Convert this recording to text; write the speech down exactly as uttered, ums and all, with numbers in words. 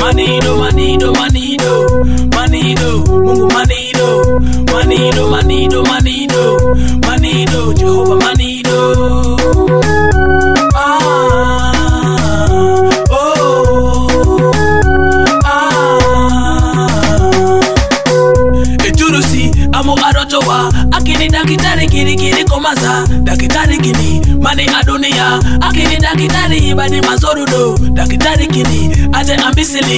Manido, manido, manido, manido, Mungu manido, manido, manido, manido, manido, Jehovah manido. Ah, oh, ah. Ejurusi amo arojowa akini dakitari kiri kiri komaza dakitari kini mani adunia akini dakitari badi mazorudo dakitari kini ate ambisili